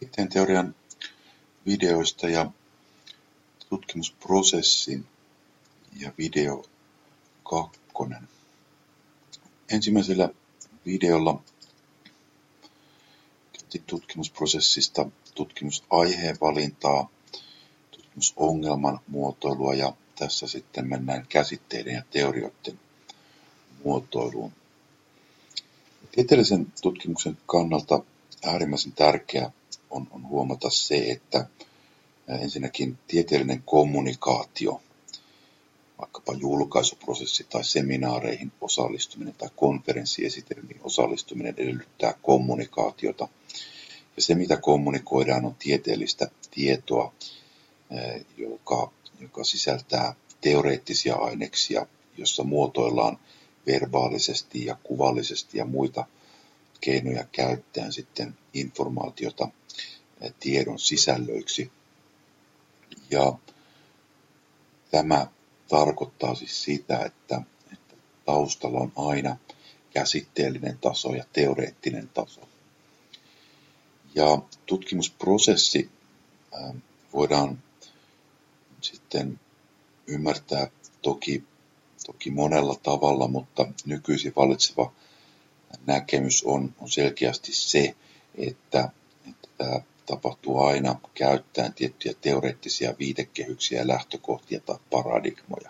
Tieteen teorian videoista ja tutkimusprosessin ja video 2. Ensimmäisellä videolla käytiin tutkimusprosessista tutkimusaiheen valintaa, tutkimusongelman muotoilua ja tässä sitten mennään käsitteiden ja teorioiden muotoiluun. Tieteellisen tutkimuksen kannalta äärimmäisen tärkeää on huomata se, että ensinnäkin tieteellinen kommunikaatio, vaikkapa julkaisuprosessi tai seminaareihin osallistuminen tai konferenssiesitelmiin osallistuminen edellyttää kommunikaatiota. Ja se, mitä kommunikoidaan, on tieteellistä tietoa, joka sisältää teoreettisia aineksia, jossa muotoillaan verbaalisesti ja kuvallisesti ja muita keinoja käyttäen sitten informaatiota tiedon sisällöiksi. Ja tämä tarkoittaa siis sitä, että taustalla on aina käsitteellinen taso ja teoreettinen taso. Ja tutkimusprosessi voidaan sitten ymmärtää toki monella tavalla, mutta nykyisin vallitseva näkemys on selkeästi se, että tämä tapahtuu aina käyttäen tiettyjä teoreettisia viitekehyksiä ja lähtökohtia tai paradigmoja.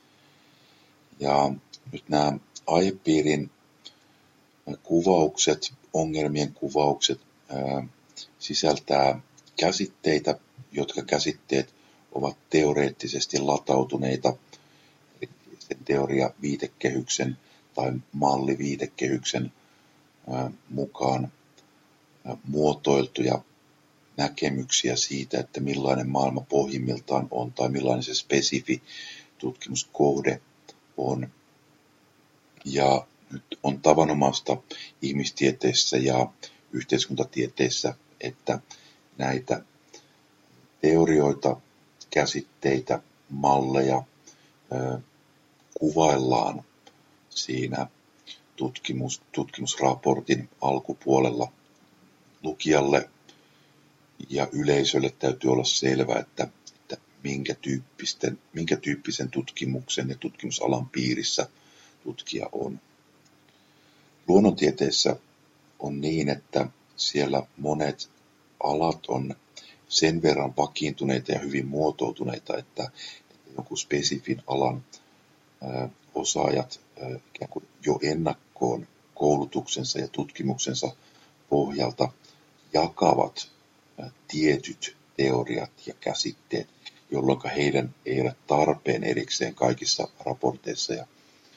Ja nyt nämä aihepiirin kuvaukset, ongelmien kuvaukset sisältää käsitteitä, jotka käsitteet ovat teoreettisesti latautuneita, eli sen teoria-viitekehyksen tai malliviitekehyksen mukaan muotoiltuja näkemyksiä siitä, että millainen maailma pohjimmiltaan on tai millainen se spesifi tutkimuskohde on. Ja nyt on tavanomaista ihmistieteissä ja yhteiskuntatieteissä, että näitä teorioita, käsitteitä, malleja kuvaillaan siinä tutkimusraportin alkupuolella. Lukijalle ja yleisölle täytyy olla selvä, että minkä tyyppisen tutkimuksen ja tutkimusalan piirissä tutkija on. Luonnontieteissä on niin, että siellä monet alat on sen verran vakiintuneita ja hyvin muotoutuneita, että jonkun spesifin alan osaajat ikään kuin jo ennakkoon koulutuksensa ja tutkimuksensa pohjalta jakavat tietyt teoriat ja käsitteet, jolloin heidän ei ole tarpeen erikseen kaikissa raporteissa ja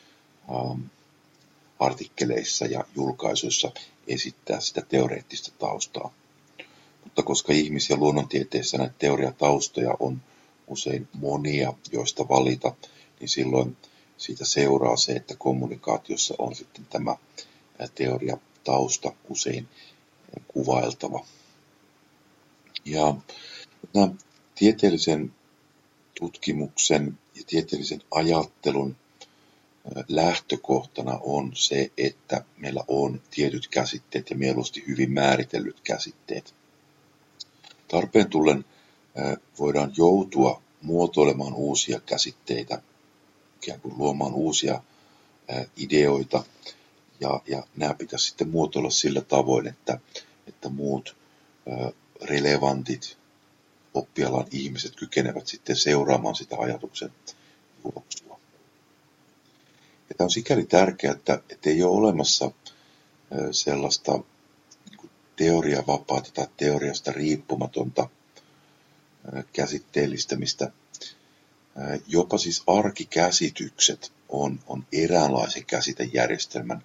artikkeleissa ja julkaisuissa esittää sitä teoreettista taustaa. Mutta koska ihmis- ja luonnontieteissä näitä teoriataustoja on usein monia, joista valita, niin silloin siitä seuraa se, että kommunikaatiossa on sitten tämä teoriatausta usein kuvailtava. Ja nämä tieteellisen tutkimuksen ja tieteellisen ajattelun lähtökohtana on se, että meillä on tietyt käsitteet ja mieluusti hyvin määritellyt käsitteet. Tarpeen tullen voidaan joutua muotoilemaan uusia käsitteitä, ikään kuin luomaan uusia ideoita, ja nämä pitäisi sitten muotoilla sillä tavoin, että muut relevantit oppialan ihmiset kykenevät sitten seuraamaan sitä ajatuksen juoksua. Ja tämä on sikäli tärkeää, että ei ole olemassa sellaista teoriavapaata tai teoriasta riippumatonta käsitteellistämistä. Jopa siis arkikäsitykset on eräänlaisen käsitejärjestelmän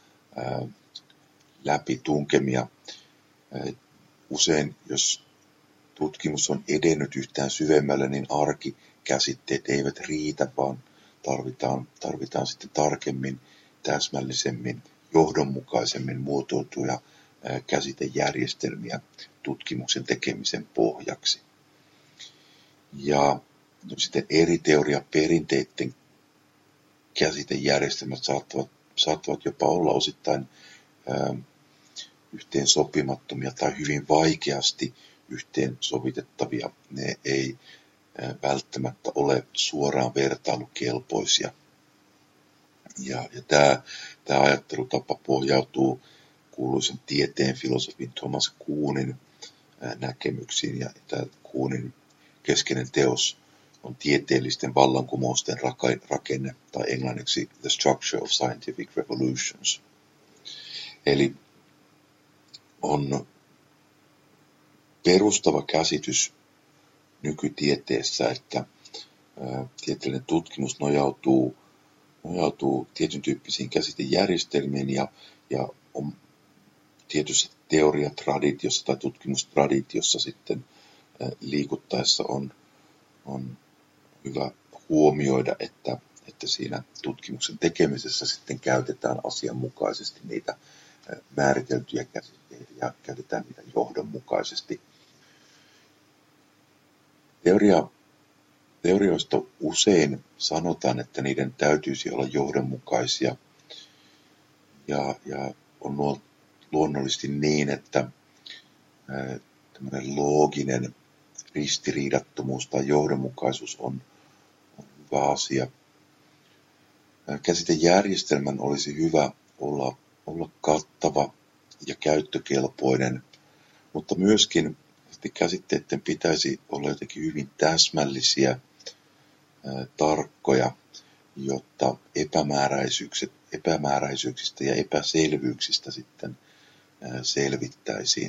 läpi tunkemia. Usein, jos tutkimus on edennyt yhtään syvemmälle, niin arkikäsitteet eivät riitä, vaan tarvitaan sitten tarkemmin, täsmällisemmin, johdonmukaisemmin muotoiltuja käsitejärjestelmiä tutkimuksen tekemisen pohjaksi. Ja sitten eri teoriaperinteiden käsitejärjestelmät saattavat jopa olla osittain yhteen sopimattomia tai hyvin vaikeasti yhteen sovitettavia. Ne ei välttämättä ole suoraan vertailukelpoisia. Ja tämä ajattelutapa pohjautuu kuuluisen tieteen filosofin Thomas Kuhnin näkemyksiin. Ja tämä Kuhnin keskeinen teos on tieteellisten vallankumousten rakenne, tai englanniksi The Structure of Scientific Revolutions. Eli on perustava käsitys nykytieteessä, että tieteellinen tutkimus nojautuu tietyn tyyppisiin käsitejärjestelmiin ja on tietyssä teoriatraditiossa tai tutkimustraditiossa sitten liikuttaessa on hyvä huomioida, että siinä tutkimuksen tekemisessä sitten käytetään asianmukaisesti niitä määriteltyjä käsitteitä ja käytetään niitä johdonmukaisesti. Teorioista usein sanotaan, että niiden täytyisi olla johdonmukaisia ja on luonnollisesti niin, että tämmöinen looginen ristiriidattomuus tai johdonmukaisuus on hyvä asia. Käsitejärjestelmän olisi hyvä olla kattava ja käyttökelpoinen, mutta myöskin käsitteiden pitäisi olla jotenkin hyvin täsmällisiä, tarkkoja, jotta epämääräisyyksistä ja epäselvyyksistä sitten selvittäisiin.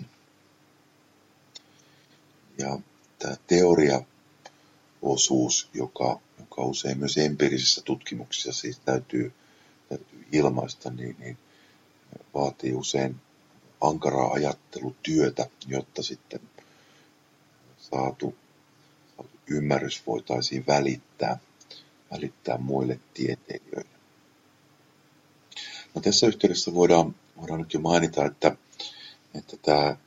Ja tämä teoriaosuus, joka usein myös empiirisissä tutkimuksissa siis täytyy ilmaista, niin vaatii usein ankaraa ajattelutyötä, jotta sitten saatu ymmärrys voitaisiin välittää muille tieteilijöille. No, tässä yhteydessä voidaan nyt jo mainita, että tämä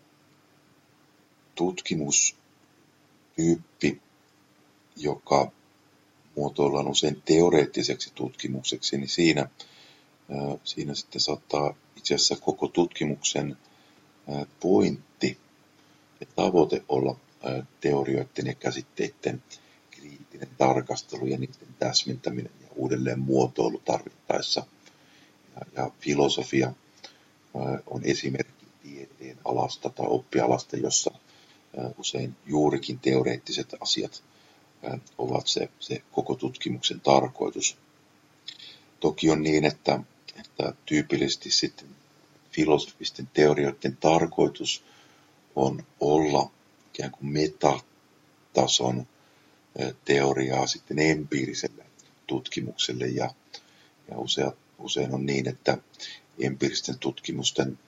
tutkimustyyppi, joka muotoillaan usein teoreettiseksi tutkimukseksi, niin siinä sitten saattaa itse asiassa koko tutkimuksen pointti ja tavoite olla teorioiden ja käsitteiden kriittinen tarkastelu ja niiden täsmentäminen ja uudelleen muotoilu tarvittaessa. Ja filosofia on esimerkki tieteen alasta tai oppialasta, jossa usein juurikin teoreettiset asiat ovat se koko tutkimuksen tarkoitus. Toki on niin, että tyypillisesti sitten filosofisten teorioiden tarkoitus on olla ikään kuin metatason teoriaa sitten empiiriselle tutkimukselle ja usein on niin, että empiiristen tutkimusten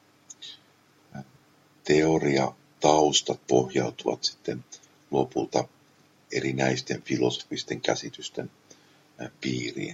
teoriataustat pohjautuvat sitten lopulta erinäisten filosofisten käsitysten piiriin.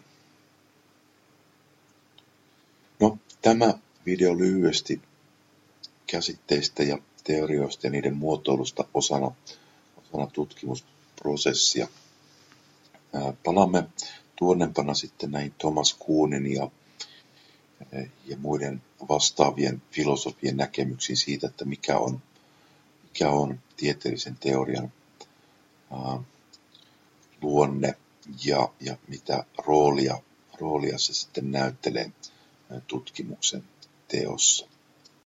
No, tämä video lyhyesti käsitteistä ja teorioista ja niiden muotoilusta osana tutkimusprosessia. Palaamme tuonnempana sitten näihin Thomas Kuhnin ja muiden vastaavien filosofien näkemyksiin siitä, että mikä on tieteellisen teorian luonne ja mitä roolia se sitten näyttelee tutkimuksen teossa.